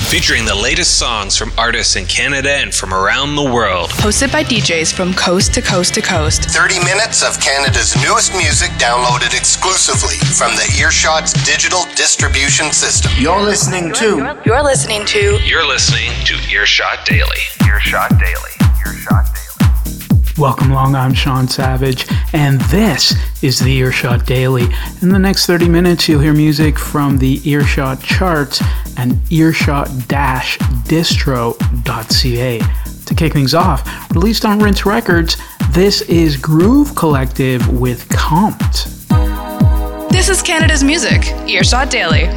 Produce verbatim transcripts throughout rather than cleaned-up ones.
featuring the latest songs from artists in Canada and from around the world. Hosted by D Js from coast to coast to coast. thirty minutes of Canada's newest music downloaded exclusively from the Earshot's digital distribution system. You're listening to... You're listening to... You're listening to Earshot Daily. Earshot Daily. Earshot Daily. Welcome along, I'm Sean Savage, and this is the Earshot Daily. In the next thirty minutes, you'll hear music from the Earshot charts and earshot dash distro dot c a. To kick things off, released on Rinse Records, this is Groove Collective with Compte. This is Canada's music, Earshot Daily.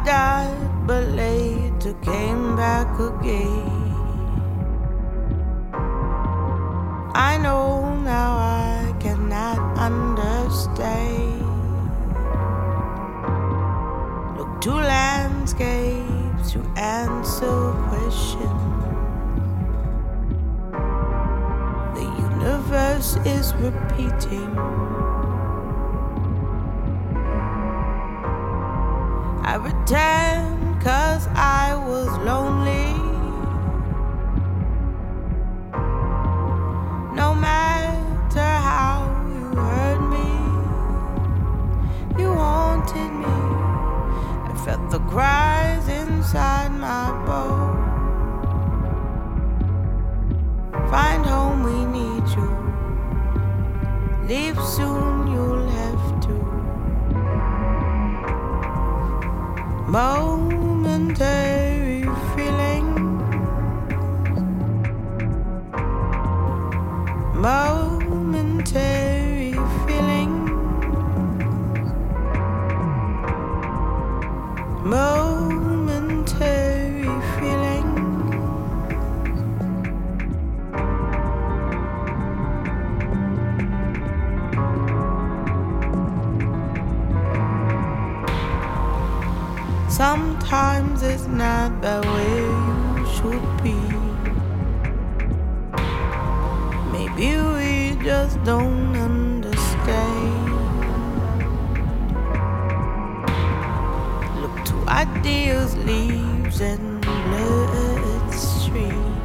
died, but later came back again. I know now I cannot understand. Look to landscapes to answer questions. The universe is repeating. I returned cause I was lonely. No matter how you hurt me, you haunted me. I felt the cries inside my bones. Find home, we need you. Leave soon, you'll have to. Momentary feeling. Momentary feeling. Momentary feeling. Sometimes it's not the way you should be. Maybe we just don't understand. Look to ideas, leaves and bloodstream.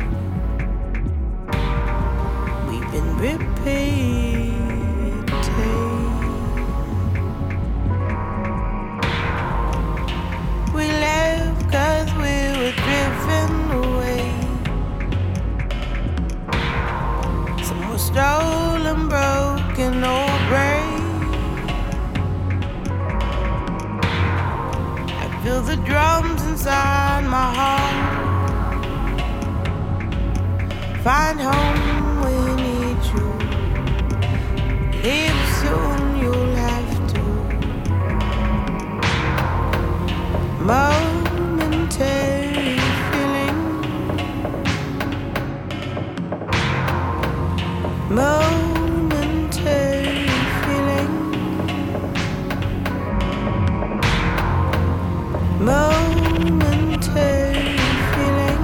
We've been repeating. We left cause we were driven away. Some were stolen, broken or brave. I feel the drums inside my heart. Find home, we need you. Leave soon, you'll have to. Momentary feeling. Momentary feeling. Momentary feeling.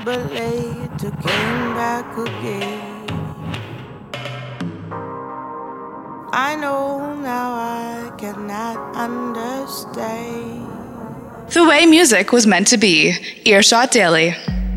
but later came back again. I know now I cannot understand The way music was meant to be. Earshot Daily.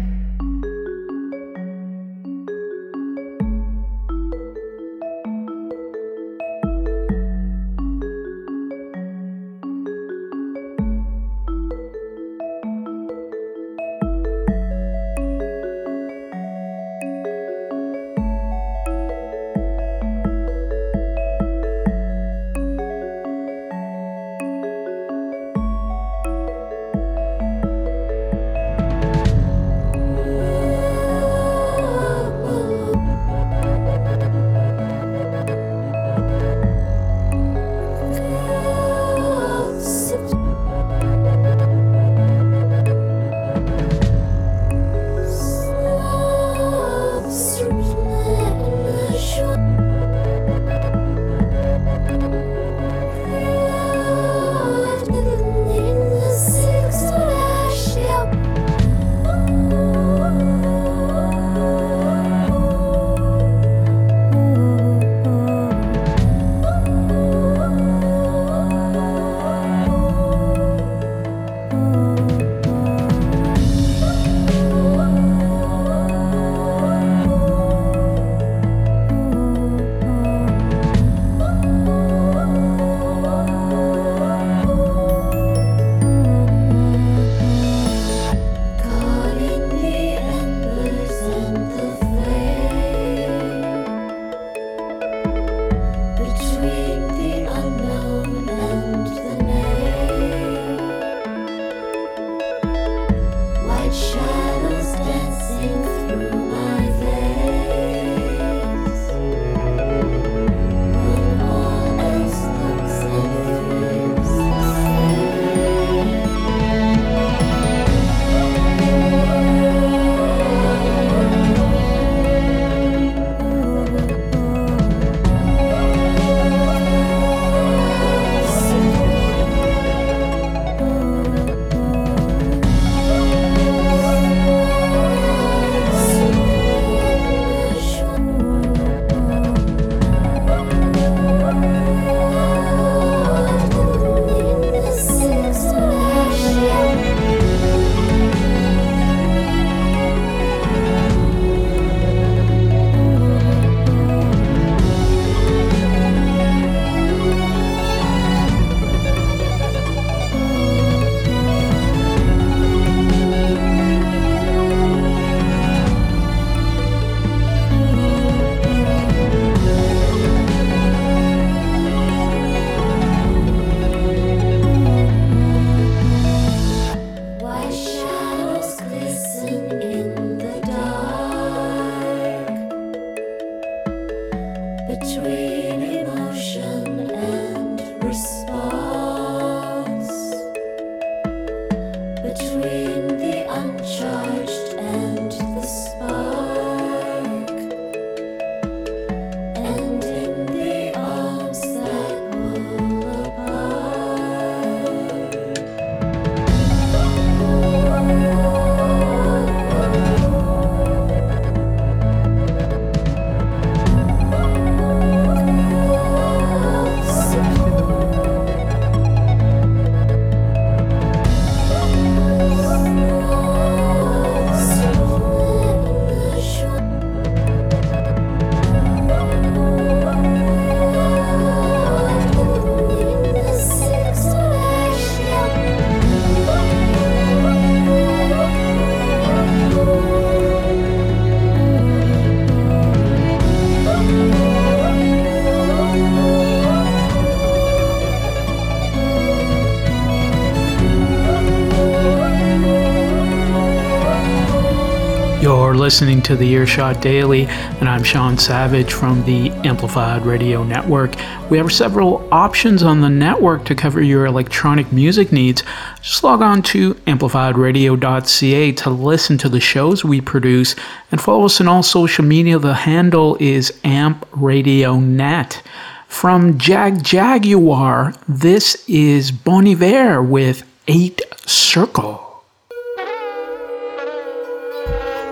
You're listening to the Earshot Daily, and I'm Sean Savage from the Amplified Radio Network. We have several options on the network to cover your electronic music needs. Just log on to amplified radio dot c a to listen to the shows we produce, and follow us on all social media. The handle is Amp Radio Net. From Jag Jaguar, this is Bon Iver with Eight Circle.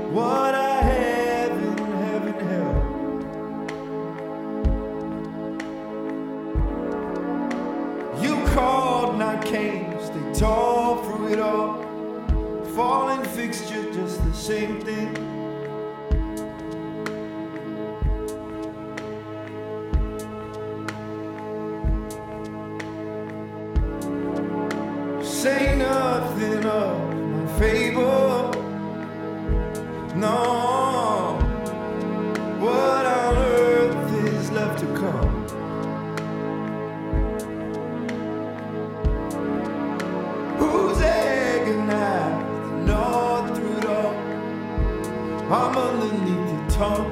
what I haven't, haven't held. You called, not came, stay tall through it all. Falling fixture, just the same thing. Say nothing of my fable. No, what on earth is left to come? Who's agonized and all through it all? I'm underneath your tongue.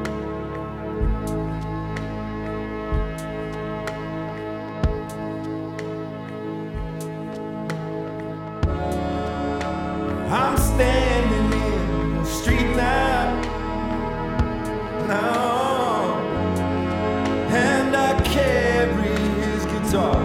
I'm standing in the street now, now, and I carry his guitar.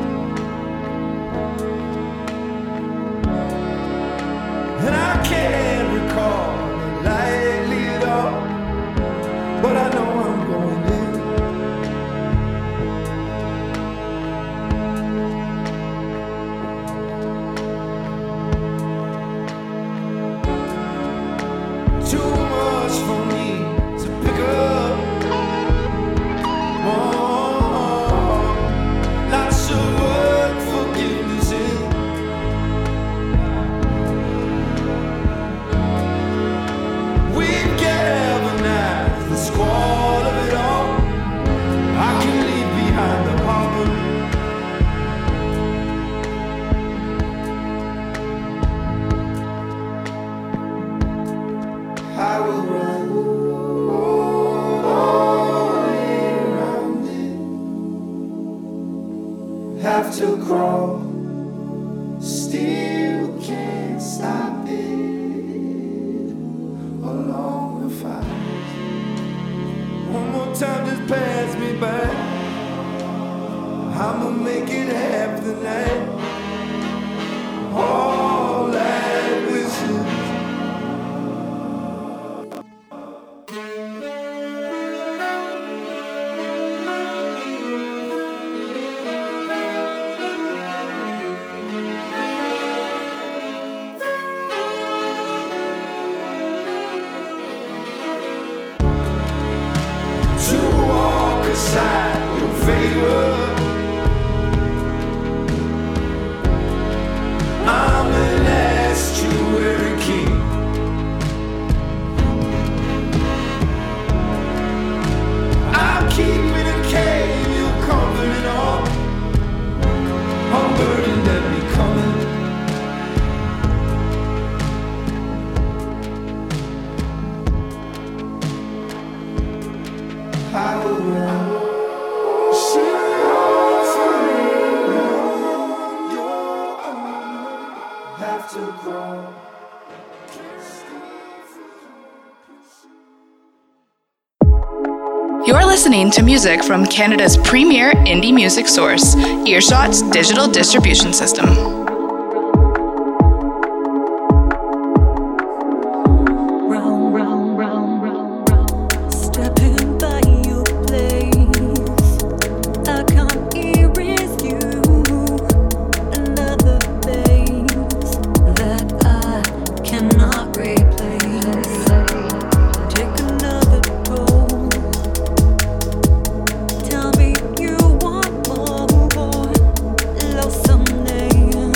And I can't recall it lightly at all, but I know I'm going in. Too much for me to pick up. Oh, lots of work forgiveness in. We've galvanized the squall of it all. I can leave behind the harbor. I will run all around it. Have to crawl, still can't stop it. Along the fire. One more time, just pass me by. I'ma make it half the night. All that wishes. To walk aside your favor. I'm an estuary king. I'll keep in a cave, you'll comfort it all. I'm burdened and becoming. I will run. Have to crawl. You're listening to music from Canada's premier indie music source, Earshot's digital distribution system. Tell me you want more, love someday.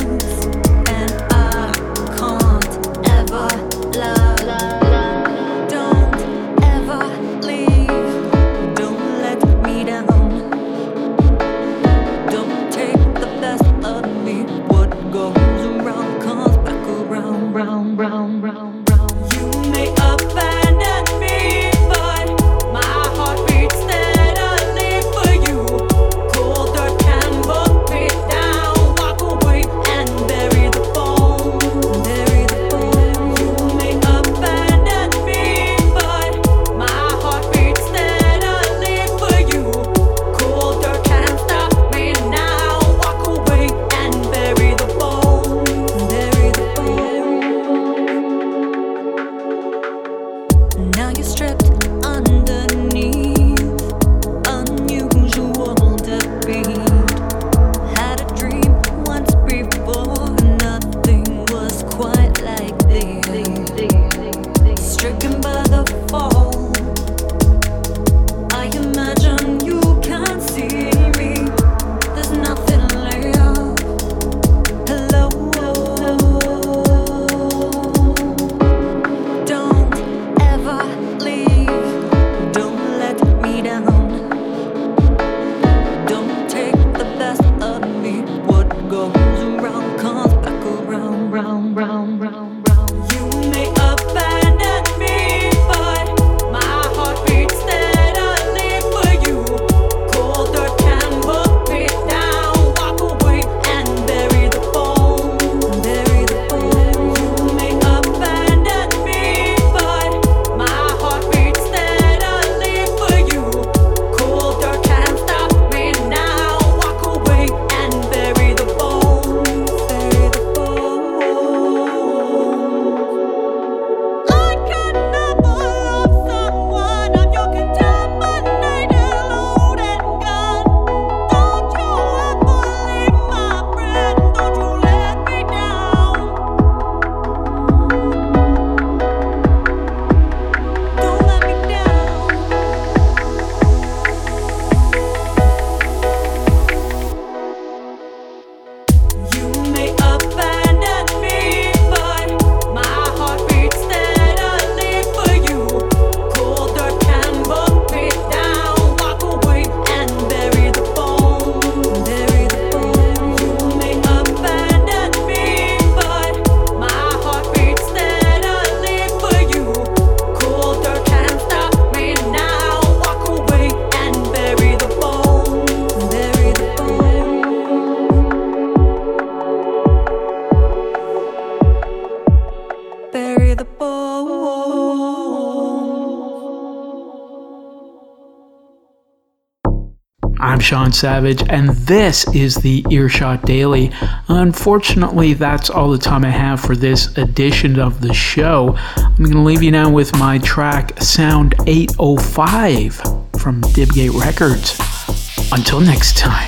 I'm Sean Savage, and this is the Earshot Daily. Unfortunately, that's all the time I have for this edition of the show. I'm going to leave you now with my track Sound eight oh five from Dibgate Records. Until next time.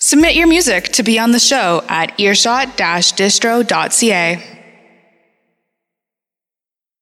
Submit your music to be on the show at earshot dash distro dot c a.